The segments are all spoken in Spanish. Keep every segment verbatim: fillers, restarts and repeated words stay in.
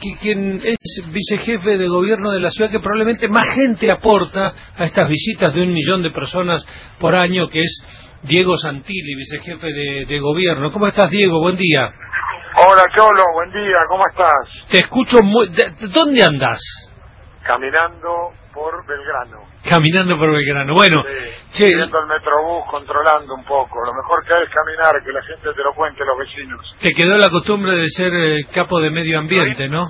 que, quien es vicejefe de gobierno de la ciudad, que probablemente más gente aporta a estas visitas de un millón de personas por año, que es Diego Santilli, vicejefe de, de gobierno. ¿Cómo estás, Diego? Buen día. Hola, Cholo, buen día, ¿cómo estás? Te escucho muy... ¿Dónde andás? Caminando por Belgrano. Caminando por Belgrano. Bueno, sí, che, viendo el Metrobús, controlando un poco. Lo mejor que hay es caminar, que la gente te lo cuente, los vecinos. Te quedó la costumbre de ser eh, capo de medio ambiente, ¿no?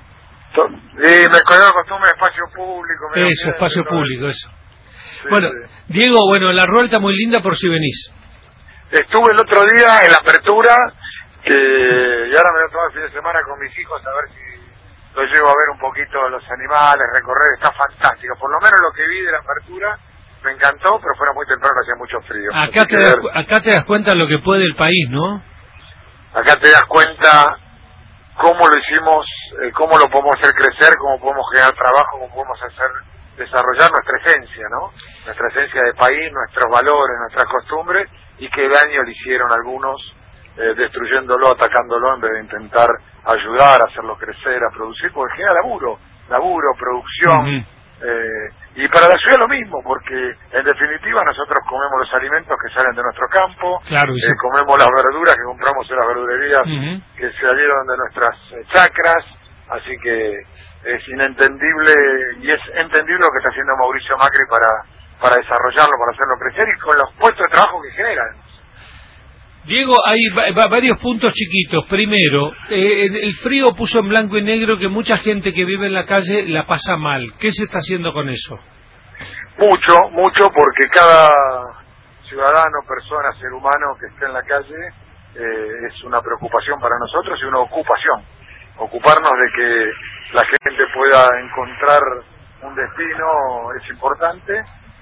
Sí, me quedó la costumbre de espacio público. Eso, ambiente, espacio público, eso. Sí, bueno, sí. Diego, bueno, la rueda está muy linda por si venís. Estuve el otro día en la apertura, que y ahora me voy a tomar el fin de semana con mis hijos a ver si lo llevo a ver un poquito los animales, recorrer, está fantástico. Por lo menos lo que vi de la apertura me encantó, pero fuera muy temprano, hacía mucho frío. Acá te, das, acá te das cuenta de lo que puede el país, ¿no? Acá te das cuenta cómo lo hicimos, eh, cómo lo podemos hacer crecer, cómo podemos generar trabajo, cómo podemos hacer desarrollar nuestra esencia, ¿no? Nuestra esencia de país, nuestros valores, nuestras costumbres, y qué daño le hicieron algunos eh, destruyéndolo, atacándolo, en vez de intentar ayudar, a hacerlo crecer, a producir, porque genera laburo, laburo, producción. Uh-huh. eh, y para la ciudad lo mismo, porque en definitiva nosotros comemos los alimentos que salen de nuestro campo, claro, sí. eh, comemos las verduras que compramos en las verdulerías uh-huh. que salieron de nuestras eh, chacras, así que es inentendible y es entendible lo que está haciendo Mauricio Macri para, para desarrollarlo, para hacerlo crecer y con los puestos de trabajo que generan. Diego, hay va varios puntos chiquitos. Primero, eh, el frío puso en blanco y negro que mucha gente que vive en la calle la pasa mal. ¿Qué se está haciendo con eso? Mucho, mucho, porque cada ciudadano, persona, ser humano que esté en la calle eh, es una preocupación para nosotros y una ocupación. Ocuparnos de que la gente pueda encontrar un destino es importante,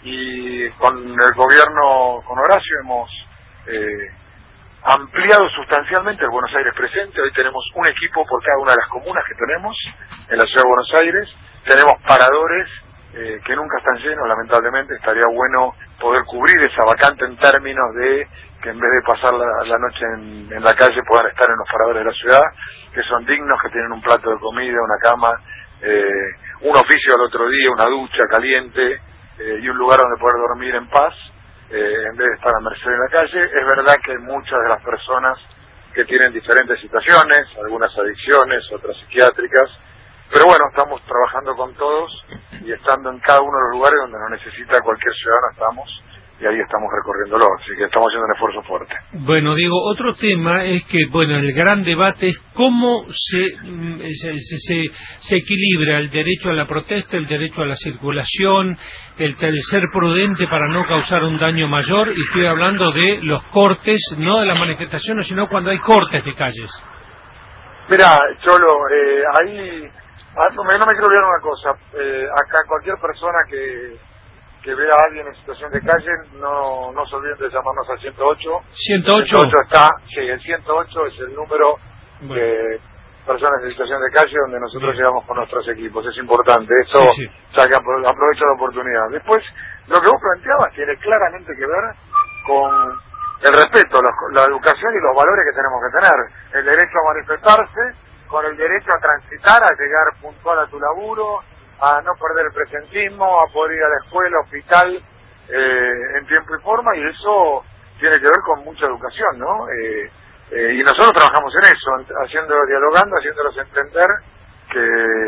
y con el gobierno, con Horacio, hemos eh, ampliado sustancialmente el Buenos Aires presente. Hoy tenemos un equipo por cada una de las comunas que tenemos en la ciudad de Buenos Aires. Tenemos paradores eh, que nunca están llenos, lamentablemente. Estaría bueno poder cubrir esa vacante en términos de que en vez de pasar la, la noche en, en la calle puedan estar en los paradores de la ciudad, que son dignos, que tienen un plato de comida, una cama, eh, un oficio al otro día, una ducha caliente eh, y un lugar donde poder dormir en paz. Eh, en vez de estar a merced en la calle. Es verdad que hay muchas de las personas que tienen diferentes situaciones, algunas adicciones, otras psiquiátricas, pero bueno, estamos trabajando con todos y estando en cada uno de los lugares donde nos necesita cualquier ciudadano estamos, y ahí estamos recorriéndolo, así que estamos haciendo un esfuerzo fuerte. Bueno, Diego, otro tema es que, bueno, el gran debate es cómo se, se, se, se equilibra el derecho a la protesta, el derecho a la circulación, el, el ser prudente para no causar un daño mayor, y estoy hablando de los cortes, no de las manifestaciones, sino cuando hay cortes de calles. Mira, Cholo, eh, ahí, no me, no me quiero olvidar una cosa, eh, acá cualquier persona que que vea a alguien en situación de calle, no, no se olviden de llamarnos al ciento ocho. ¿ciento ocho? ciento ocho está, sí, el ciento ocho es el número bueno. de personas en situación de calle donde nosotros Bien. llegamos con nuestros equipos, es importante, esto, sí, sí. O sea, que aprovecho la oportunidad. Después, lo que vos planteabas tiene claramente que ver con el respeto, la, la educación y los valores que tenemos que tener, el derecho a manifestarse, con el derecho a transitar, a llegar puntual a tu laburo, a no perder el presentismo, a poder ir a la escuela, hospital, eh, en tiempo y forma, y eso tiene que ver con mucha educación, ¿no? Eh, eh, y nosotros trabajamos en eso, haciendo, dialogando, haciéndolos entender que,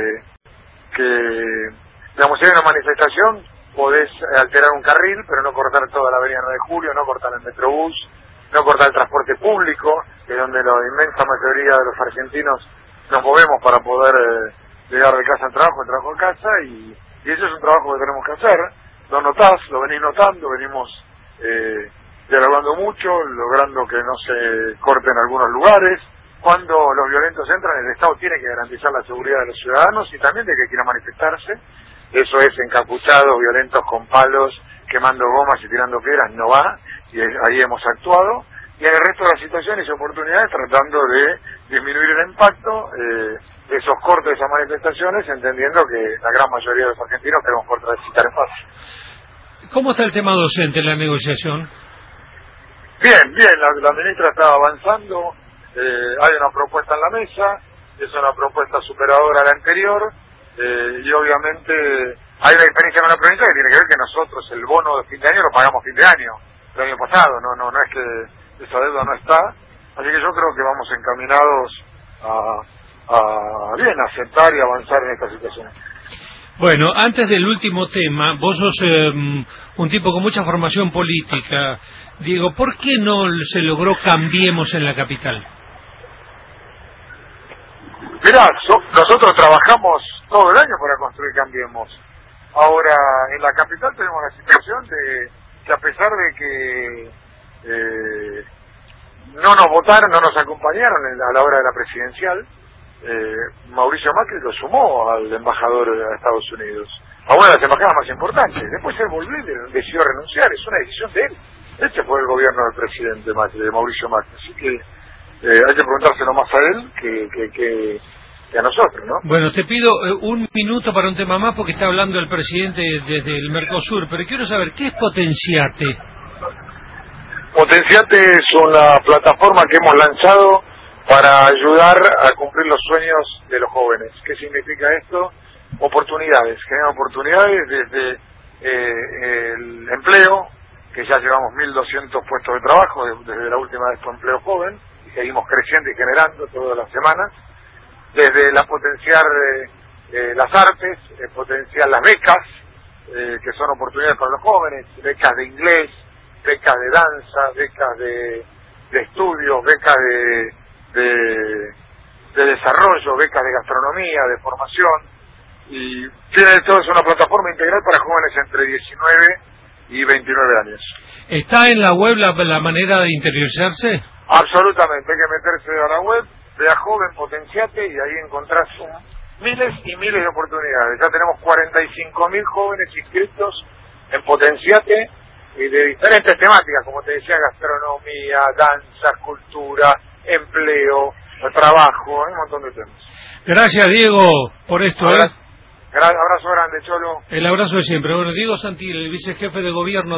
que, digamos, si hay una manifestación, podés alterar un carril, pero no cortar toda la avenida nueve de julio, no cortar el Metrobús, no cortar el transporte público, que es donde la inmensa mayoría de los argentinos nos movemos para poder eh, llegar de casa al trabajo, de trabajo a casa, y, y eso es un trabajo que tenemos que hacer. Lo notás, lo venís notando, venimos eh, dialogando mucho, logrando que no se corten algunos lugares. Cuando los violentos entran, el Estado tiene que garantizar la seguridad de los ciudadanos y también de que quiera manifestarse. Eso es encapuchados, violentos con palos, quemando gomas y tirando piedras, no va, y ahí hemos actuado. Y en el resto de las situaciones y oportunidades tratando de disminuir el impacto eh, de esos cortes, esas manifestaciones, entendiendo que la gran mayoría de los argentinos queremos poder transitar en paz. ¿Cómo está el tema docente en la negociación? Bien, bien, la, la ministra está avanzando, eh, hay una propuesta en la mesa, es una propuesta superadora a la anterior, eh, y obviamente hay una diferencia con la provincia que tiene que ver que nosotros el bono de fin de año lo pagamos fin de año, el año pasado, no no no es que esa deuda no está, así que yo creo que vamos encaminados a, a bien a aceptar y avanzar en esta situación. Bueno, antes del último tema, vos sos eh, un tipo con mucha formación política. Diego, ¿por qué no se logró Cambiemos en la capital? Mirá, so, nosotros trabajamos todo el año para construir Cambiemos. Ahora, en la capital tenemos la situación de que a pesar de que eh, no nos votaron, no nos acompañaron en, a la hora de la presidencial, Eh, Mauricio Macri lo sumó al embajador de Estados Unidos, a una de las embajadas más importantes. Después él volvió y decidió renunciar, es una decisión de él. Este fue el gobierno del presidente Macri, de Mauricio Macri, así que eh, hay que preguntárselo más a él que, que, que, que a nosotros, ¿no? Bueno, te pido eh, un minuto para un tema más porque está hablando el presidente desde el Mercosur, pero quiero saber, ¿qué es Potenciate? Potenciate es una plataforma que hemos lanzado para ayudar a cumplir los sueños de los jóvenes. ¿Qué significa esto? Oportunidades, generar oportunidades desde eh, el empleo, que ya llevamos mil doscientos puestos de trabajo desde la última vez por empleo joven, y seguimos creciendo y generando todas las semanas, desde la potenciar eh, eh, las artes, eh, potenciar las becas, eh, que son oportunidades para los jóvenes, becas de inglés, becas de danza, becas de, de estudios, becas de De, de desarrollo, becas de gastronomía, de formación, y tiene todo, es una plataforma integral para jóvenes entre diecinueve y veintinueve años. ¿Está en la web la, la manera de interiorizarse? Absolutamente, hay que meterse a la web, vea Joven Potenciate y ahí encontrás un, miles y miles de oportunidades. Ya tenemos cuarenta y cinco mil jóvenes inscritos en Potenciate y de diferentes temáticas, como te decía, gastronomía, danza, cultura, empleo, trabajo, hay un montón de temas. Gracias, Diego, por esto. Abrazo, ¿eh? Gran, abrazo grande, Cholo. El abrazo de siempre. Bueno, Diego Santilli, el vicejefe de gobierno